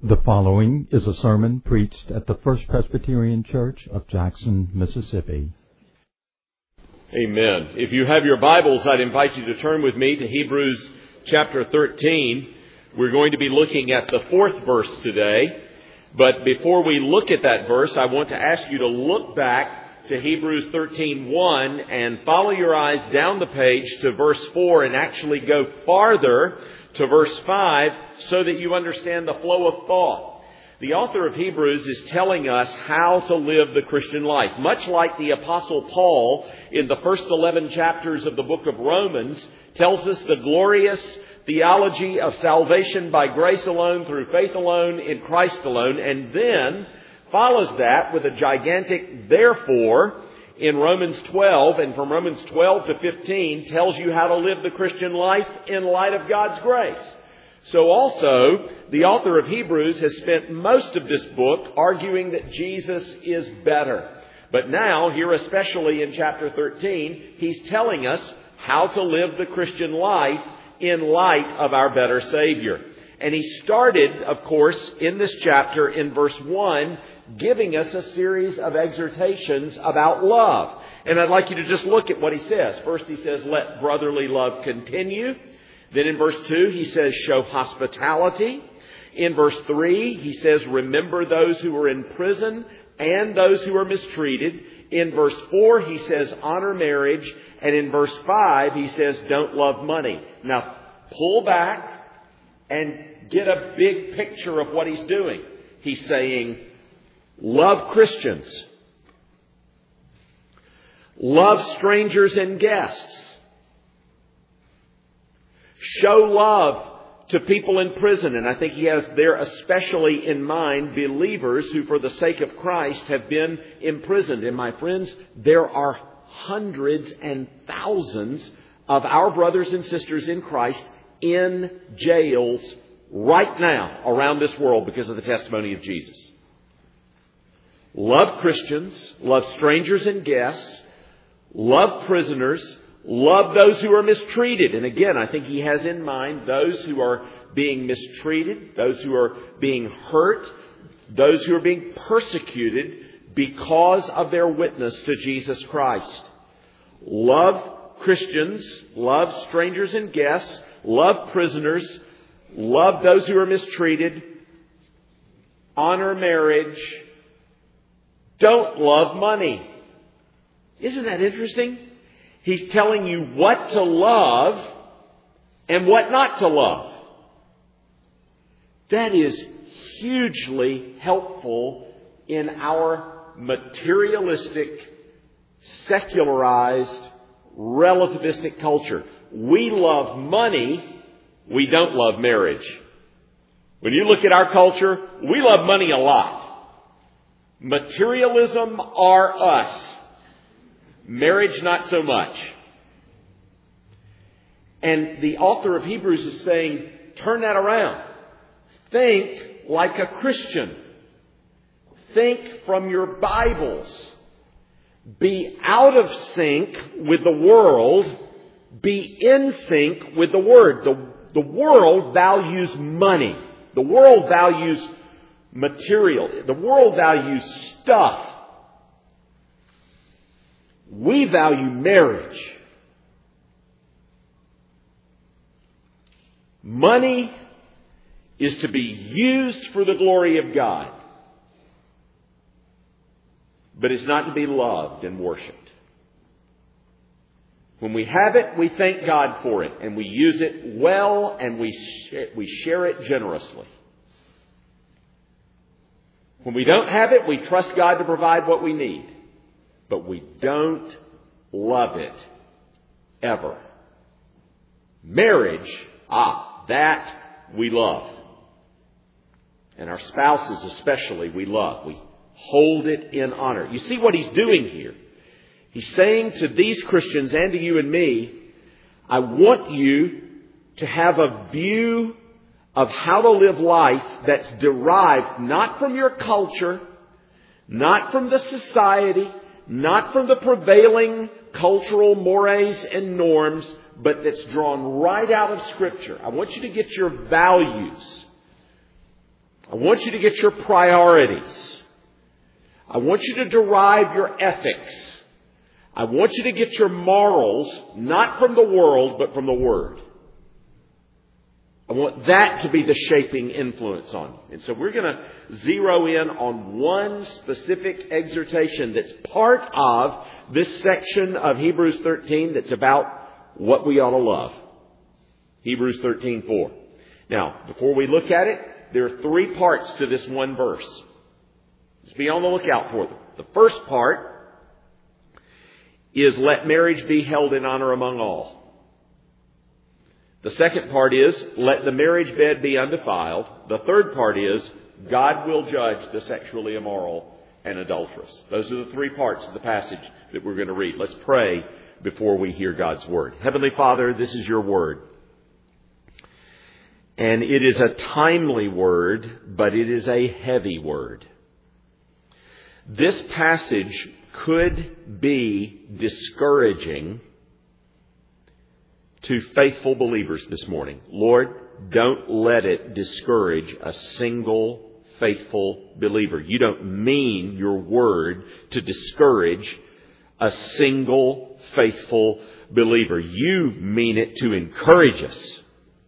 The following is a sermon preached at the First Presbyterian Church of Jackson, Mississippi. Amen. If you have your Bibles, I'd invite you to turn with me to Hebrews chapter 13. We're going to be looking at the fourth verse today. But before we look at that verse, I want to ask you to look back to Hebrews 13:1 and follow your eyes down the page to verse 4 and actually go farther to verse 5 so that you understand the flow of thought. The author of Hebrews is telling us how to live the Christian life. Much like the Apostle Paul in the first 11 chapters of the book of Romans tells us the glorious theology of salvation by grace alone, through faith alone, in Christ alone, and then follows that with a gigantic therefore in Romans 12, and from Romans 12 to 15 tells you how to live the Christian life in light of God's grace. So also, the author of Hebrews has spent most of this book arguing that Jesus is better. But now, here especially in chapter 13, he's telling us how to live the Christian life in light of our better Savior. And he started, of course, in this chapter in verse 1, giving us a series of exhortations about love. And I'd like you to just look at what he says. First he says, let brotherly love continue. Then in verse 2 he says, show hospitality. In verse 3 he says, remember those who are in prison and those who are mistreated. In verse 4 he says, honor marriage. And in verse 5 he says, don't love money. Now pull back and get a big picture of what he's doing. He's saying, love Christians. Love strangers and guests. Show love to people in prison. And I think he has there especially in mind believers who for the sake of Christ have been imprisoned. And my friends, there are hundreds and thousands of our brothers and sisters in Christ in jails right now around this world because of the testimony of Jesus. Love Christians, love strangers and guests, love prisoners, love those who are mistreated. And again, I think he has in mind those who are being mistreated, those who are being hurt, those who are being persecuted because of their witness to Jesus Christ. Love Christians, love strangers and guests, love prisoners, love those who are mistreated, honor marriage, don't love money. Isn't that interesting? He's telling you what to love and what not to love. That is hugely helpful in our materialistic, secularized, relativistic culture. We love money, we don't love marriage. When you look at our culture, we love money a lot. Materialism are us. Marriage, not so much. And the author of Hebrews is saying, turn that around. Think like a Christian. Think from your Bibles. Be out of sync with the world. Be in sync with the Word. The world values money. The world values material. The world values stuff. We value marriage. Money is to be used for the glory of God. But it's not to be loved and worshipped. When we have it, we thank God for it. And we use it well and we share it generously. When we don't have it, we trust God to provide what we need. But we don't love it ever. Marriage, that we love. And our spouses especially we love. We hold it in honor. You see what he's doing here? He's saying to these Christians and to you and me, I want you to have a view of how to live life that's derived not from your culture, not from the society, not from the prevailing cultural mores and norms, but that's drawn right out of Scripture. I want you to get your values. I I want you to get your priorities. I want you to derive your ethics. I want you to get your morals, not from the world, but from the Word. I want that to be the shaping influence on you. And so we're going to zero in on one specific exhortation that's part of this section of Hebrews 13 that's about what we ought to love. Hebrews 13:4. Now, before we look at it, there are three parts to this one verse. Just be on the lookout for them. The first part is let marriage be held in honor among all. The second part is let the marriage bed be undefiled. The third part is God will judge the sexually immoral and adulterous. Those are the three parts of the passage that we're going to read. Let's pray before we hear God's Word. Heavenly Father, this is your Word. And it is a timely Word, but it is a heavy Word. This passage could be discouraging to faithful believers this morning. Lord, don't let it discourage a single faithful believer. You don't mean your word to discourage a single faithful believer. You mean it to encourage us.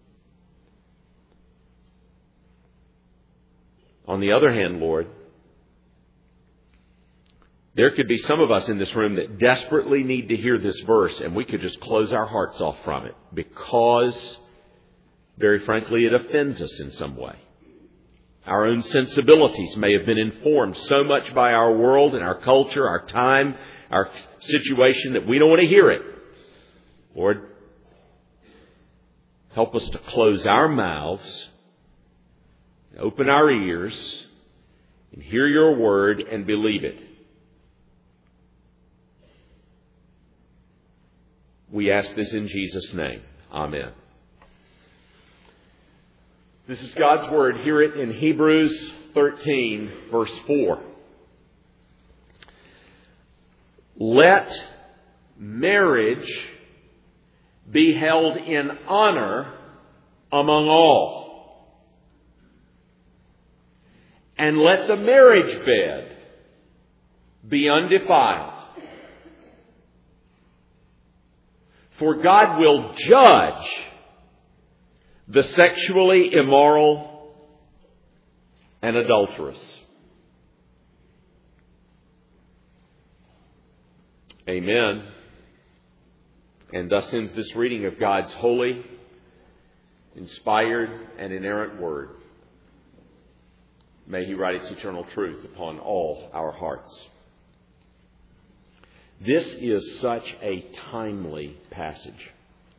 On the other hand, Lord, there could be some of us in this room that desperately need to hear this verse, and we could just close our hearts off from it because, very frankly, it offends us in some way. Our own sensibilities may have been informed so much by our world and our culture, our time, our situation that we don't want to hear it. Lord, help us to close our mouths, open our ears, and hear your word and believe it. We ask this in Jesus' name. Amen. This is God's Word. Hear it in Hebrews 13, verse 4. Let marriage be held in honor among all. And let the marriage bed be undefiled. For God will judge the sexually immoral and adulterous. Amen. And thus ends this reading of God's holy, inspired, and inerrant Word. May He write its eternal truth upon all our hearts. This is such a timely passage.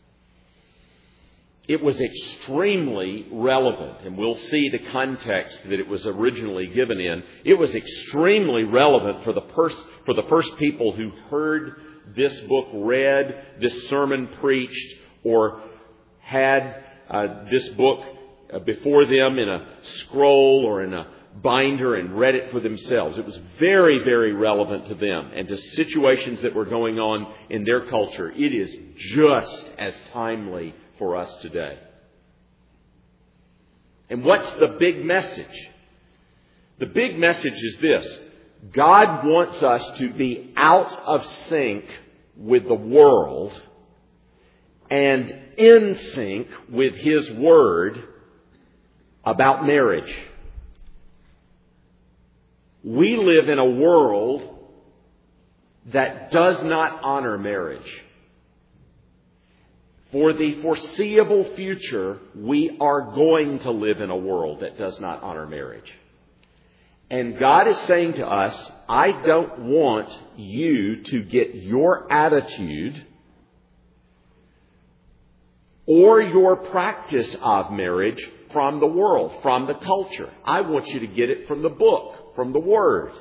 It was extremely relevant, and we'll see the context that it was originally given in. It was extremely relevant for the first people who heard this book read, this sermon preached, or had this book before them in a scroll or in a binder and read it for themselves. It was very, very relevant to them and to situations that were going on in their culture. It is just as timely for us today. And what's the big message? The big message is this: God wants us to be out of sync with the world and in sync with His Word about marriage. We live in a world that does not honor marriage. For the foreseeable future, we are going to live in a world that does not honor marriage. And God is saying to us, I don't want you to get your attitude or your practice of marriage from the world, from the culture. I want you to get it from the book, from the Word.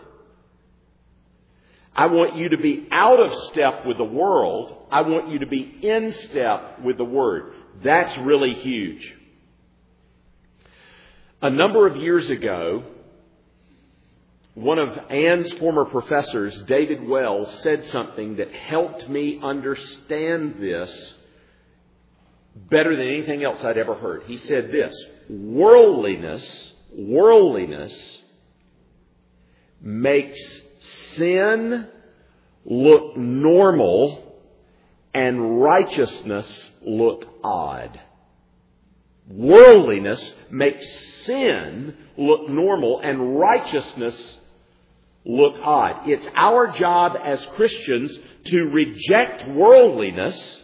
I want you to be out of step with the world. I want you to be in step with the Word. That's really huge. A number of years ago, one of Anne's former professors, David Wells, said something that helped me understand this better than anything else I'd ever heard. He said this: worldliness worldliness makes sin look normal and righteousness look odd. Worldliness makes sin look normal and righteousness look odd. It's our job as Christians to reject worldliness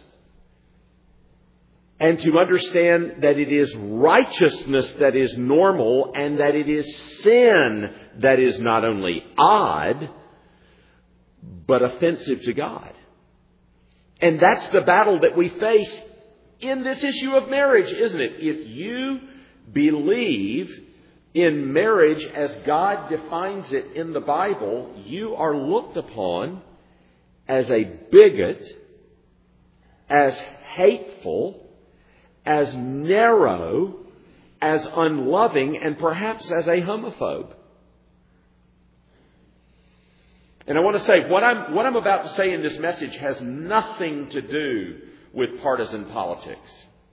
and to understand that it is righteousness that is normal and that it is sin that is not only odd, but offensive to God. And that's the battle that we face in this issue of marriage, isn't it? If you believe in marriage as God defines it in the Bible, you are looked upon as a bigot, as hateful, as narrow, as unloving, and perhaps as a homophobe. And I want to say, what I'm about to say in this message has nothing to do with partisan politics.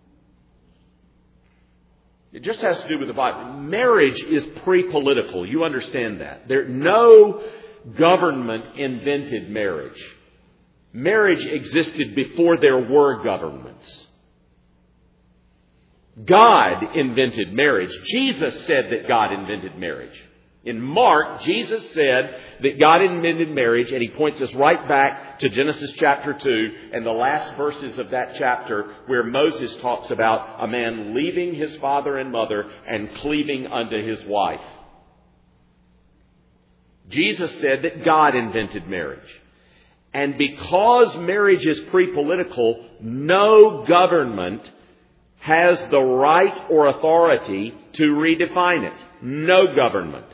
It just has to do with the Bible. Marriage is pre-political. You understand that. No government invented marriage. Marriage existed before there were governments. God invented marriage. Jesus said that God invented marriage. In Mark, Jesus said that God invented marriage, and He points us right back to Genesis chapter 2 and the last verses of that chapter where Moses talks about a man leaving his father and mother and cleaving unto his wife. Jesus said that God invented marriage. And because marriage is pre-political, no government has the right or authority to redefine it. No government.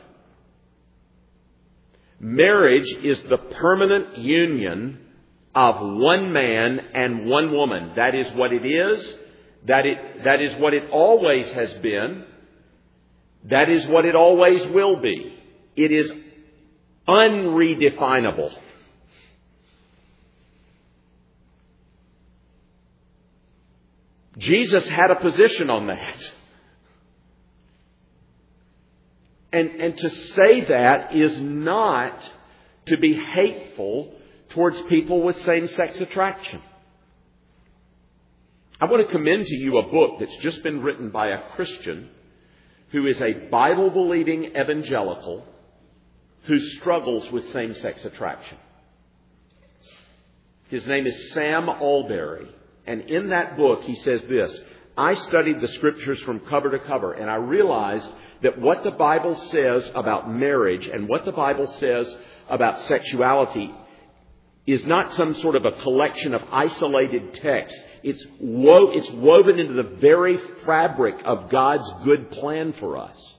Marriage is the permanent union of one man and one woman. That is what it is. That is what it always has been. That is what it always will be. It is unredefinable. Jesus had a position on that. And to say that is not to be hateful towards people with same-sex attraction. I want to commend to you a book that's just been written by a Christian who is a Bible-believing evangelical who struggles with same-sex attraction. His name is Sam Allberry. And in that book, he says this: I studied the Scriptures from cover to cover, and I realized that what the Bible says about marriage and what the Bible says about sexuality is not some sort of a collection of isolated texts. It's woven into the very fabric of God's good plan for us.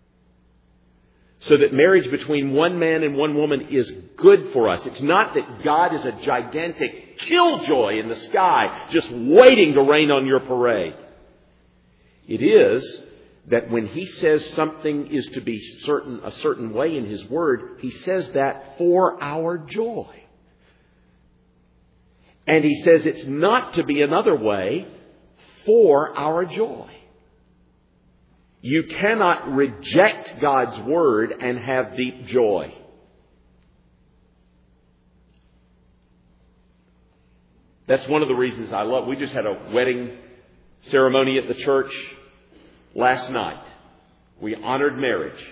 So that marriage between one man and one woman is good for us. It's not that God is a gigantic killjoy in the sky just waiting to rain on your parade. It is that when He says something is to be a certain way in His Word, He says that for our joy. And He says it's not to be another way for our joy. You cannot reject God's Word and have deep joy. That's one of the reasons I love. We just had a wedding ceremony at the church last night. We honored marriage.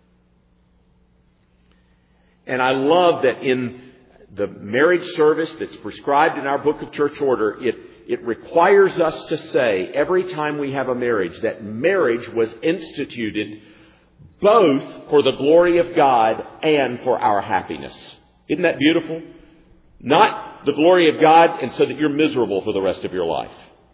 And I love that in the marriage service that's prescribed in our book of church order, it requires us to say every time we have a marriage that marriage was instituted both for the glory of God and for our happiness. Isn't that beautiful? Not the glory of God and so that you're miserable for the rest of your life.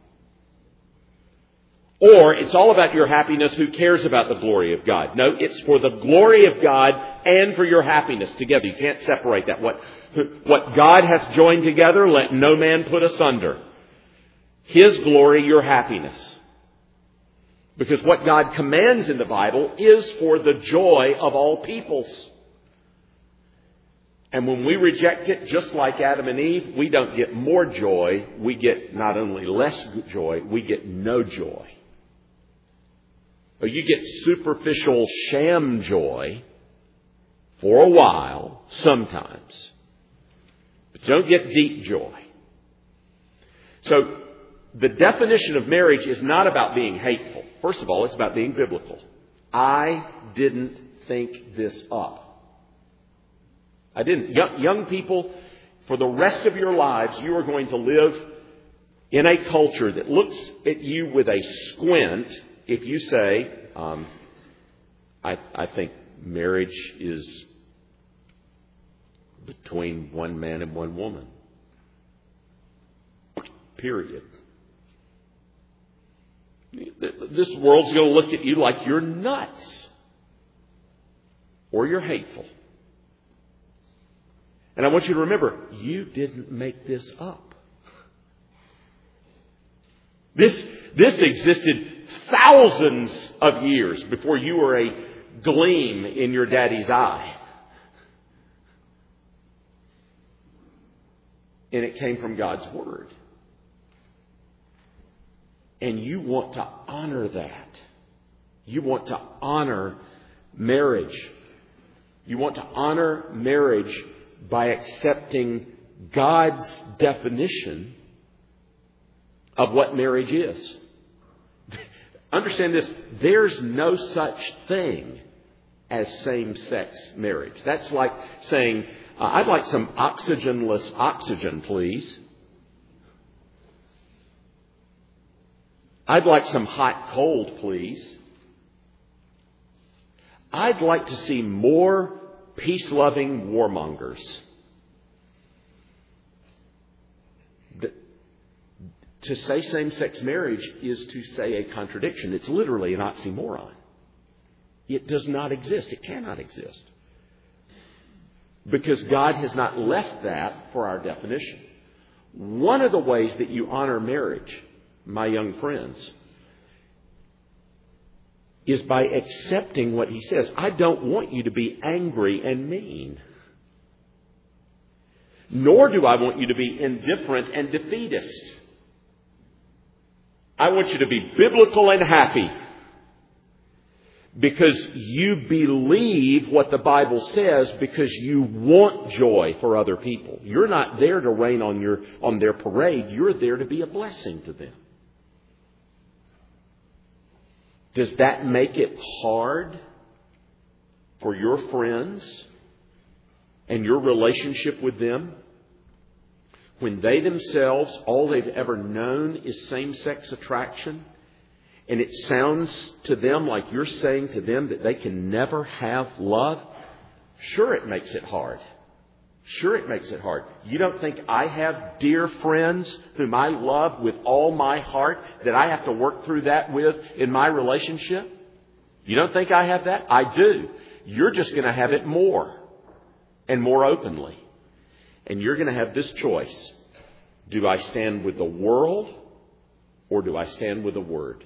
Or it's all about your happiness. Who cares about the glory of God? No, it's for the glory of God and for your happiness together. You can't separate that. What God hath joined together, let no man put asunder. His glory, your happiness. Because what God commands in the Bible is for the joy of all peoples. And when we reject it, just like Adam and Eve, we don't get more joy. We get not only less joy, we get no joy. or you get superficial sham joy for a while, sometimes. But you don't get deep joy. So, the definition of marriage is not about being hateful. First of all, it's about being biblical. I didn't think this up. I didn't. Young people, for the rest of your lives, you are going to live in a culture that looks at you with a squint if you say, I think marriage is between one man and one woman. Period. This world's going to look at you like you're nuts or you're hateful. And I want you to remember, you didn't make this up. This existed thousands of years before you were a gleam in your daddy's eye. And it came from God's Word. And you want to honor that. You want to honor marriage. You want to honor marriage by accepting God's definition of what marriage is. Understand this. There's no such thing as same-sex marriage. That's like saying, I'd like some oxygenless oxygen, please. I'd like some hot cold, please. I'd like to see more peace-loving warmongers. To say same-sex marriage is to say a contradiction. It's literally an oxymoron. It does not exist. It cannot exist. Because God has not left that for our definition. One of the ways that you honor marriage, my young friends, is by accepting what He says. I don't want you to be angry and mean. Nor do I want you to be indifferent and defeatist. I want you to be biblical and happy. Because you believe what the Bible says, because you want joy for other people. You're not there to rain on their parade. You're there to be a blessing to them. Does that make it hard for your friends and your relationship with them when they themselves, all they've ever known is same-sex attraction? And it sounds to them like you're saying to them that they can never have love? Sure, it makes it hard. Sure, it makes it hard. You don't think I have dear friends whom I love with all my heart that I have to work through that with in my relationship? You don't think I have that? I do. You're just going to have it more and more openly. And you're going to have this choice. Do I stand with the world or do I stand with the Word?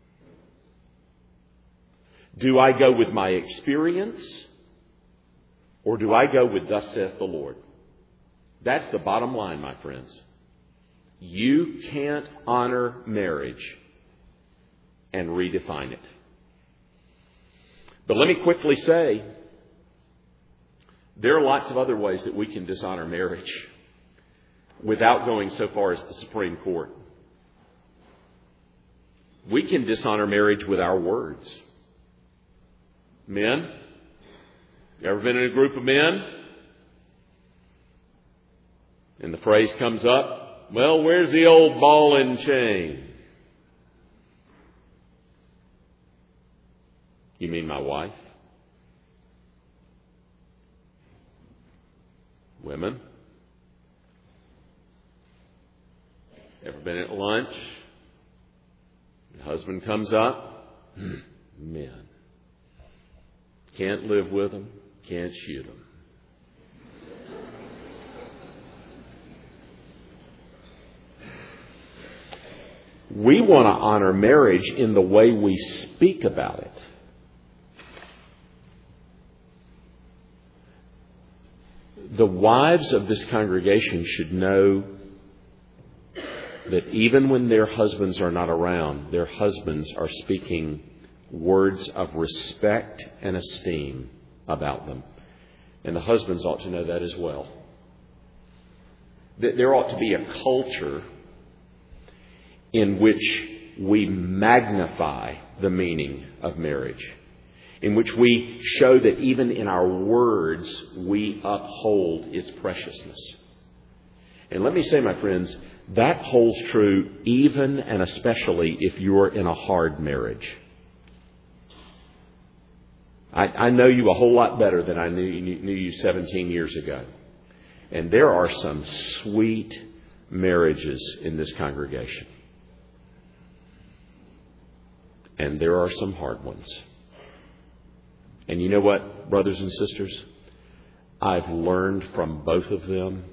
Do I go with my experience or do I go with thus saith the Lord? That's the bottom line, my friends. You can't honor marriage and redefine it. But let me quickly say, there are lots of other ways that we can dishonor marriage without going so far as the Supreme Court. We can dishonor marriage with our words. Men, you ever been in a group of men? And the phrase comes up, well, where's the old ball and chain? You mean my wife? Women, ever been at lunch? The husband comes up. Men. Can't live with them. Can't shoot them. We want to honor marriage in the way we speak about it. The wives of this congregation should know that even when their husbands are not around, their husbands are speaking words of respect and esteem about them. And the husbands ought to know that as well. That there ought to be a culture in which we magnify the meaning of marriage, in which we show that even in our words we uphold its preciousness. And let me say, my friends, that holds true even and especially if you're in a hard marriage. I know you a whole lot better than I knew you 17 years ago. And there are some sweet marriages in this congregation. And there are some hard ones. And you know what, brothers and sisters? I've learned from both of them.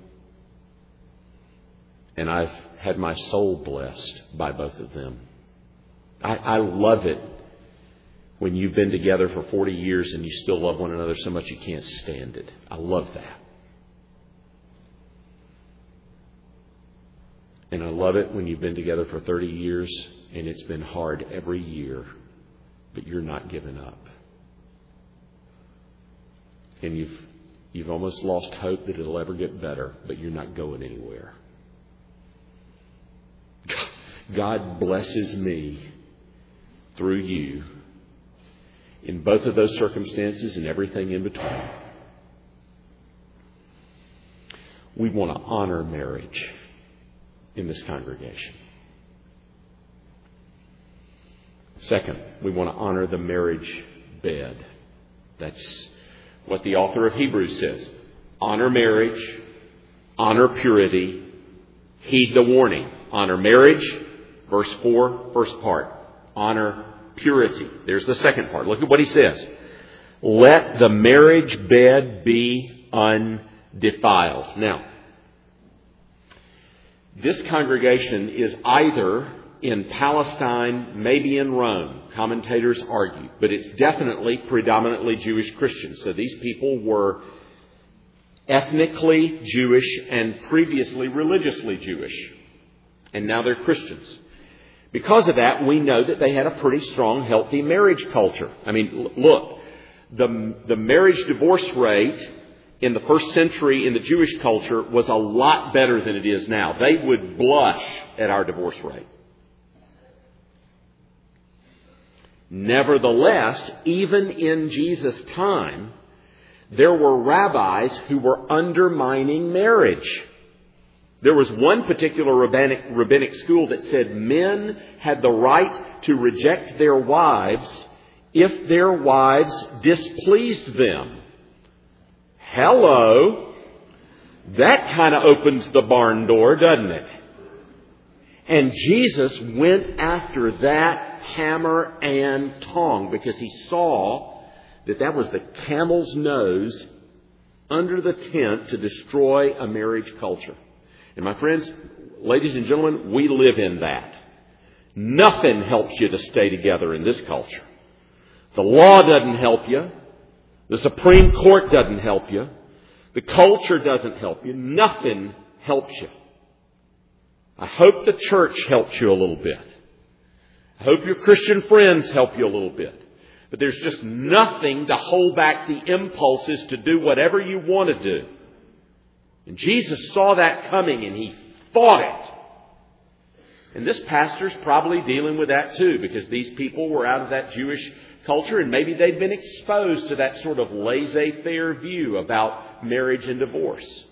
And I've had my soul blessed by both of them. I love it when you've been together for 40 years and you still love one another so much you can't stand it. I love that. And I love it when you've been together for 30 years and it's been hard every year, but you're not giving up. And you've almost lost hope that it'll ever get better, but you're not going anywhere. God blesses me through you in both of those circumstances and everything in between. We want to honor marriage in this congregation. Second, we want to honor the marriage bed. That's what the author of Hebrews says. Honor marriage, honor purity, heed the warning. Honor marriage, verse 4, first part. Honor purity. There's the second part. Look at what he says. Let the marriage bed be undefiled. Now, this congregation is either in Palestine, maybe in Rome. Commentators argue. But it's definitely predominantly Jewish Christians. So these people were ethnically Jewish and previously religiously Jewish. And now they're Christians. Because of that, we know that they had a pretty strong, healthy marriage culture. I mean, look, the marriage divorce rate in the first century in the Jewish culture was a lot better than it is now. They would blush at our divorce rate. Nevertheless, even in Jesus' time, there were rabbis who were undermining marriage. There was one particular rabbinic school that said men had the right to reject their wives if their wives displeased them. Hello! That kind of opens the barn door, doesn't it? And Jesus went after that hammer and tongue because he saw that was the camel's nose under the tent to destroy a marriage culture. And my friends, ladies and gentlemen, we live in that. Nothing helps you to stay together in this culture. The law doesn't help you. The Supreme Court doesn't help you. The culture doesn't help you. Nothing helps you. I hope the church helps you a little bit. I hope your Christian friends help you a little bit. But there's just nothing to hold back the impulses to do whatever you want to do. And Jesus saw that coming and he fought it. And this pastor's probably dealing with that too, because these people were out of that Jewish culture and maybe they'd been exposed to that sort of laissez-faire view about marriage and divorce.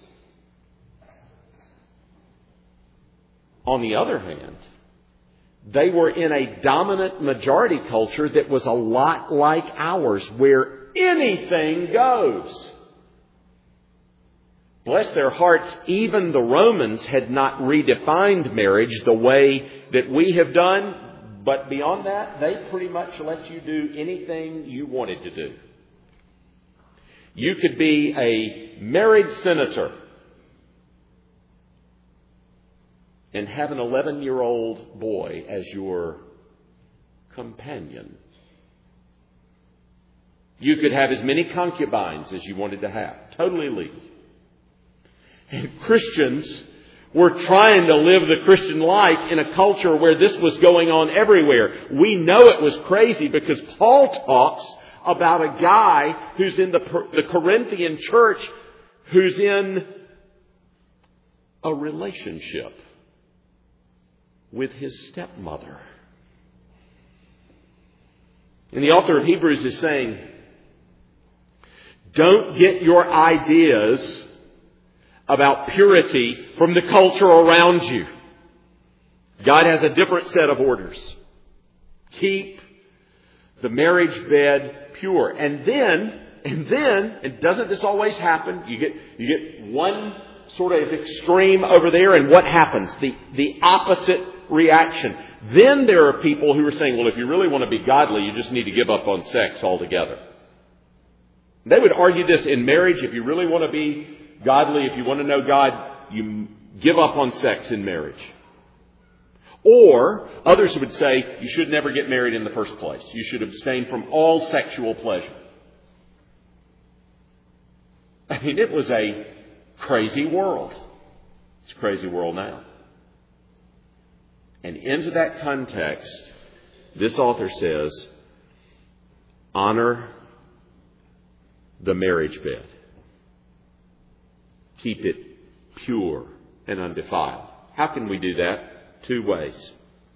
On the other hand, they were in a dominant majority culture that was a lot like ours, where anything goes. Bless their hearts, even the Romans had not redefined marriage the way that we have done. But beyond that, they pretty much let you do anything you wanted to do. You could be a married senator and have an 11-year-old boy as your companion. You could have as many concubines as you wanted to have. Totally legal. And Christians We're trying to live the Christian life in a culture where this was going on everywhere. We know it was crazy because Paul talks about a guy who's in the Corinthian church who's in a relationship with his stepmother. And the author of Hebrews is saying, don't get your ideas about purity from the culture around you. God has a different set of orders. Keep the marriage bed pure. And doesn't this always happen? You get one sort of extreme over there, and what happens? The opposite reaction. Then there are people who are saying, well, if you really want to be godly, you just need to give up on sex altogether. They would argue this in marriage. If you really want to be godly, if you want to know God, you give up on sex in marriage. Or others would say you should never get married in the first place. You should abstain from all sexual pleasure. I mean, it was a crazy world. It's a crazy world now. And into that context, this author says, honor the marriage bed. Keep it pure and undefiled. How can we do that? 2 ways.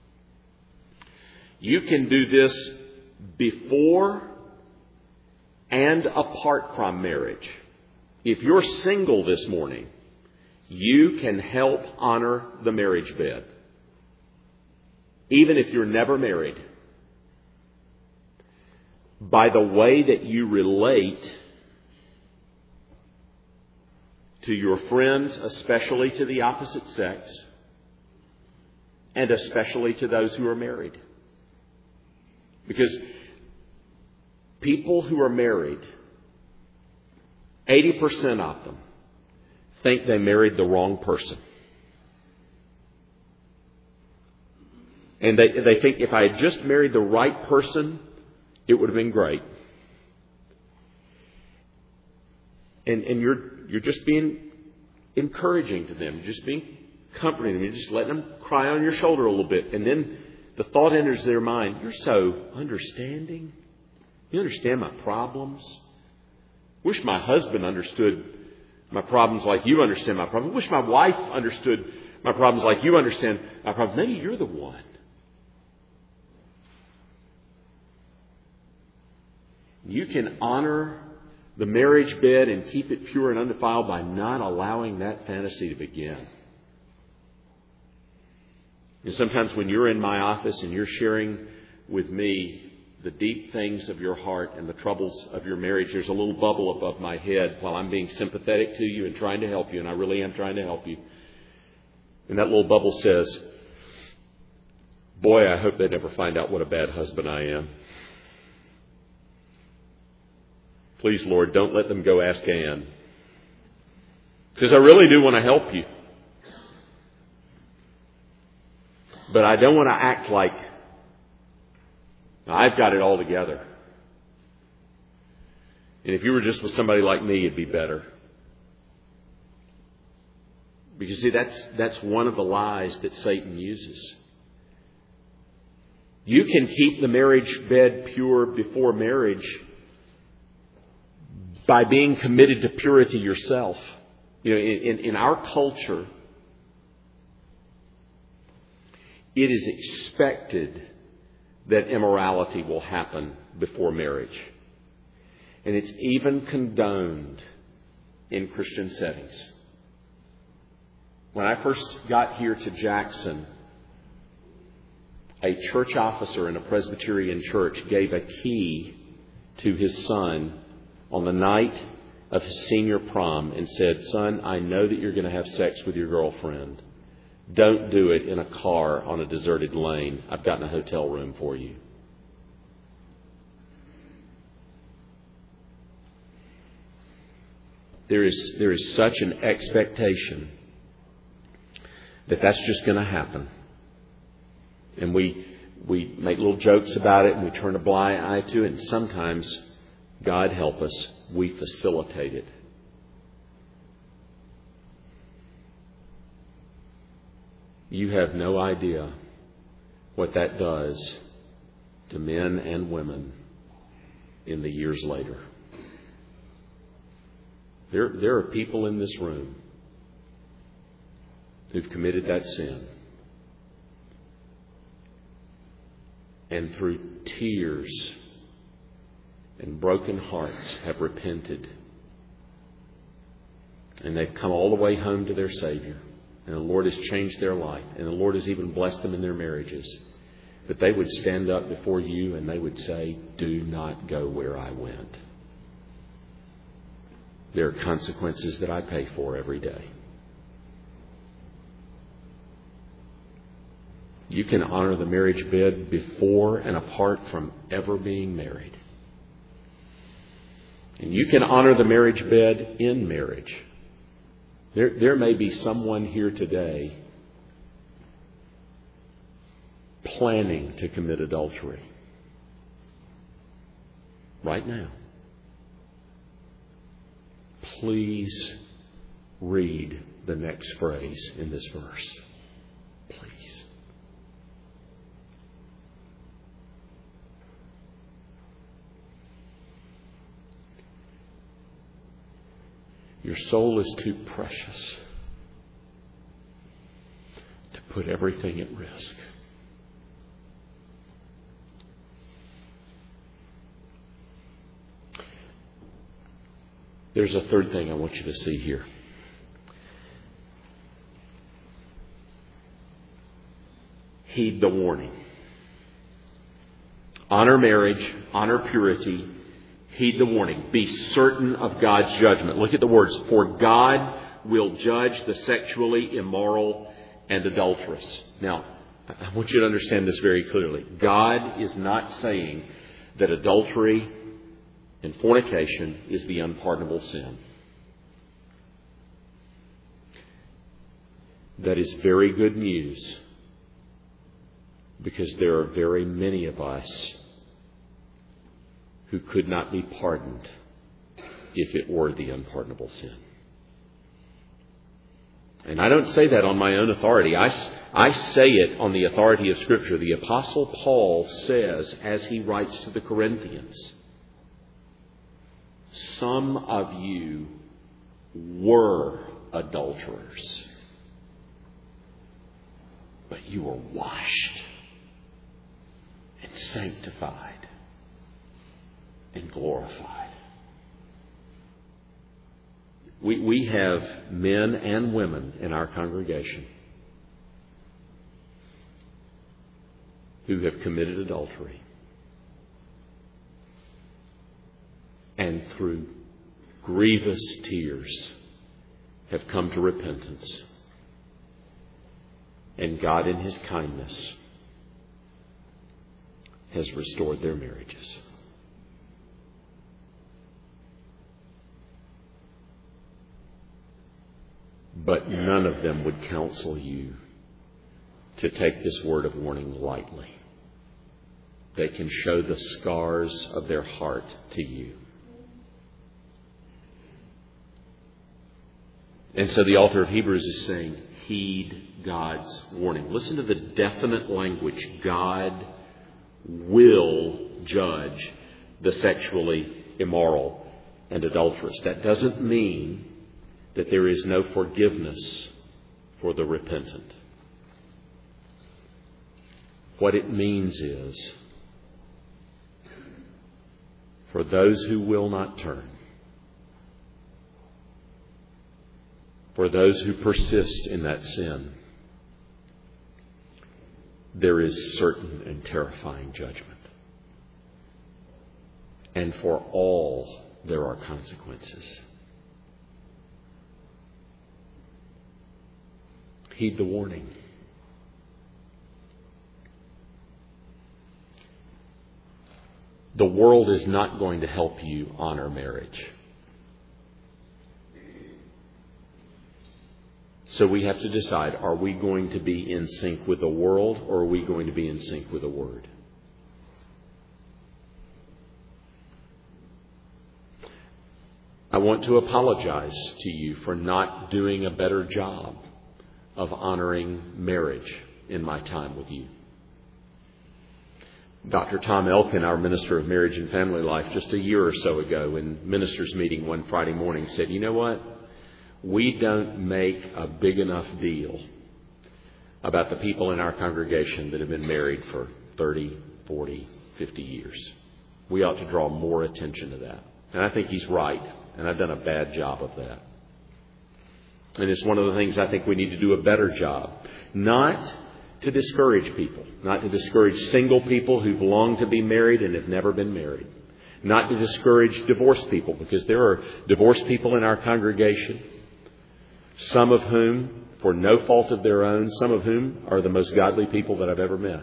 You can do this before and apart from marriage. If you're single this morning, you can help honor the marriage bed. Even if you're never married. By the way that you relate to your friends, especially to the opposite sex, and especially to those who are married. Because people who are married, 80% of them think they married the wrong person. And they think if I had just married the right person, it would have been great. And you're just being encouraging to them. You're just being comforting them. You're just letting them cry on your shoulder a little bit. And then the thought enters their mind, you're so understanding. You understand my problems. Wish my husband understood my problems like you understand my problems. Wish my wife understood my problems like you understand my problems. Maybe you're the one. You can honor the marriage bed and keep it pure and undefiled by not allowing that fantasy to begin. And sometimes when you're in my office and you're sharing with me the deep things of your heart and the troubles of your marriage, there's a little bubble above my head while I'm being sympathetic to you and trying to help you, and I really am trying to help you. And that little bubble says, boy, I hope they never find out what a bad husband I am. Please, Lord, don't let them go ask Ann. Because I really do want to help you. But I don't want to act like I've got it all together. And if you were just with somebody like me, it'd be better. Because see, that's one of the lies that Satan uses. You can keep the marriage bed pure before marriage by being committed to purity yourself. You know, in our culture, it is expected that immorality will happen before marriage. And it's even condoned in Christian settings. When I first got here to Jackson, a church officer in a Presbyterian church gave a key to his son on the night of his senior prom and said, son, I know that you're going to have sex with your girlfriend. Don't do it in a car on a deserted lane. I've gotten a hotel room for you. There is such an expectation that that's just going to happen. And we make little jokes about it and we turn a blind eye to it. And sometimes, God help us, we facilitate it. You have no idea what that does to men and women in the years later. There are people in this room who've committed that sin, and through tears and broken hearts have repented. And they've come all the way home to their Savior. And the Lord has changed their life. And the Lord has even blessed them in their marriages. But they would stand up before you and they would say, "Do not go where I went. There are consequences that I pay for every day." You can honor the marriage bed before and apart from ever being married. And you can honor the marriage bed in marriage. There may be someone here today planning to commit adultery right now. Please read the next phrase in this verse. Please. Your soul is too precious to put everything at risk. There's a third thing I want you to see here. Heed the warning. Honor marriage, honor purity. Heed the warning. Be certain of God's judgment. Look at the words. For God will judge the sexually immoral and adulterous. Now, I want you to understand this very clearly. God is not saying that adultery and fornication is the unpardonable sin. That is very good news, because there are very many of us who could not be pardoned if it were the unpardonable sin. And I don't say that on my own authority. I say it on the authority of Scripture. The Apostle Paul says, as he writes to the Corinthians, some of you were adulterers, but you were washed and sanctified and glorified. We have men and women in our congregation who have committed adultery, and through grievous tears have come to repentance. And God in His kindness has restored their marriages. But none of them would counsel you to take this word of warning lightly. They can show the scars of their heart to you. And so the author of Hebrews is saying, heed God's warning. Listen to the definite language. God will judge the sexually immoral and adulterous. That doesn't mean that there is no forgiveness for the repentant. What it means is, for those who will not turn, for those who persist in that sin, there is certain and terrifying judgment. And for all, there are consequences. Heed the warning. The world is not going to help you honor marriage. So we have to decide, are we going to be in sync with the world, or are we going to be in sync with the Word? I want to apologize to you for not doing a better job of honoring marriage in my time with you. Dr. Tom Elkin, our minister of marriage and family life, just a year or so ago in ministers' meeting one Friday morning said, you know what? We don't make a big enough deal about the people in our congregation that have been married for 30, 40, 50 years. We ought to draw more attention to that. And I think he's right, and I've done a bad job of that. And it's one of the things I think we need to do a better job. Not to discourage people, not to discourage single people who've longed to be married and have never been married. Not to discourage divorced people, because there are divorced people in our congregation, some of whom, for no fault of their own, some of whom are the most godly people that I've ever met.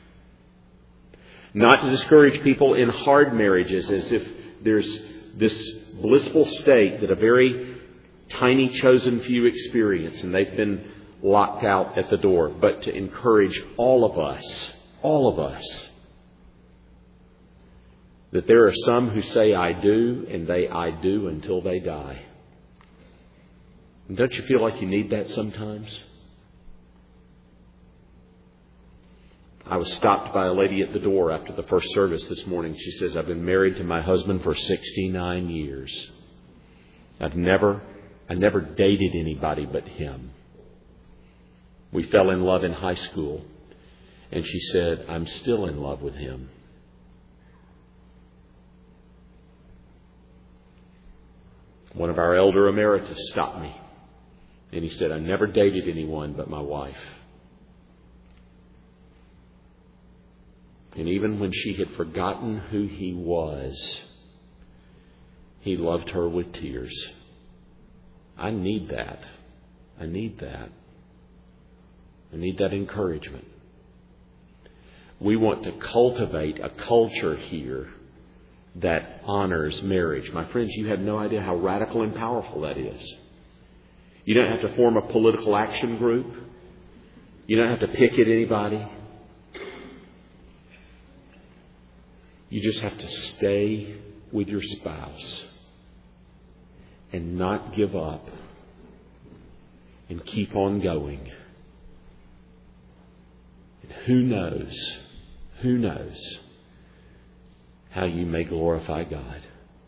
Not to discourage people in hard marriages as if there's this blissful state that a very tiny chosen few experience and they've been locked out at the door, but to encourage all of us, that there are some who say I do, and I do until they die. And don't you feel like you need that sometimes? I was stopped by a lady at the door after the first service this morning. She says, I've been married to my husband for 69 years. I never dated anybody but him. We fell in love in high school, and she said, I'm still in love with him. One of our elder emeritus stopped me, and he said, I never dated anyone but my wife. And even when she had forgotten who he was, he loved her with tears. I need that. I need that encouragement. We want to cultivate a culture here that honors marriage. My friends, you have no idea how radical and powerful that is. You don't have to form a political action group. You don't have to picket anybody. You just have to stay with your spouse and not give up and keep on going. And who knows how you may glorify God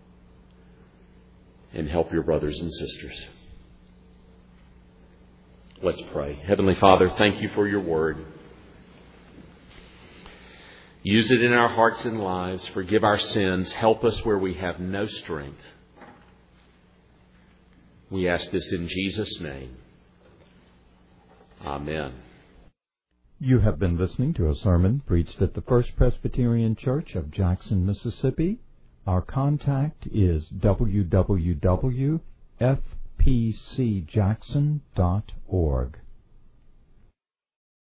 and help your brothers and sisters. Let's pray. Heavenly Father, thank you for your word. Use it in our hearts and lives. Forgive our sins. Help us where we have no strength. We ask this in Jesus' name. Amen. You have been listening to a sermon preached at the First Presbyterian Church of Jackson, Mississippi. Our contact is www.fpcjackson.org.